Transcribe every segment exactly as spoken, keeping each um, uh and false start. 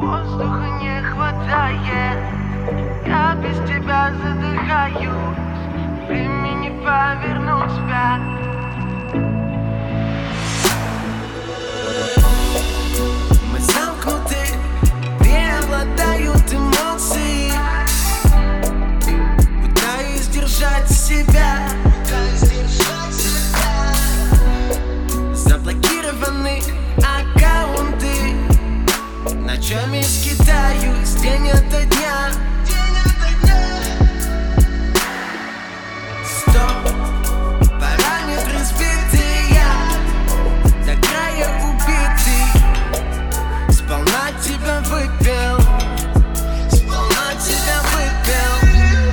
Воздуха не хватает, я без тебя задыхаюсь. Времени повернуть вспять. Мы замкнуты, преобладают эмоции. Пытаюсь держать себя, заблокированы аккаунты. Ночами скитаюсь день ото дня. Стоп, параметры сбитые, до края убитый. Сполна тебя выпил, сполна тебя выпил.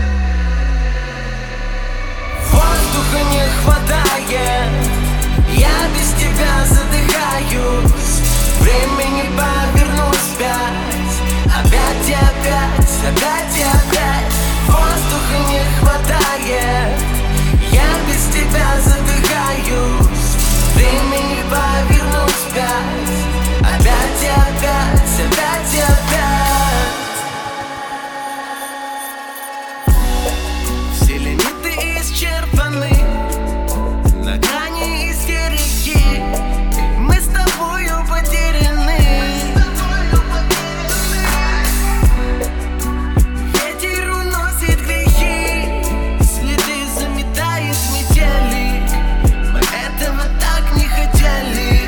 Воздуха не хватает, я без тебя задыхаюсь. Времени повернуть вспять. Опять и опять, опять и опять. Воздуха не хватает, я без тебя задыхаюсь. Времени повернуть вспять. Опять и опять, опять и опять. Все лимиты исчерпаны, на грани истерики. Мы с тобою потеряны. Ветер уносит грехи, следы заметает метели. Мы этого так не хотели.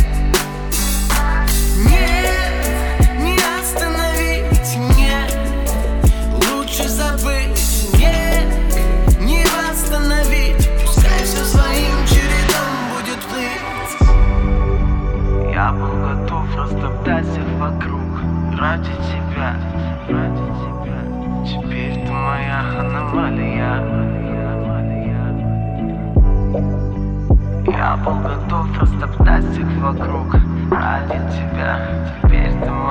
Нет, не остановить, нет, лучше забыть, нет, не восстановить. Пускай все своим чередом будет плыть. Я был готов растоптать всех вокруг ради тебя, ради тебя. Теперь ты моя аномалия. Я был готов растоптать всех вокруг ради тебя. Теперь ты моя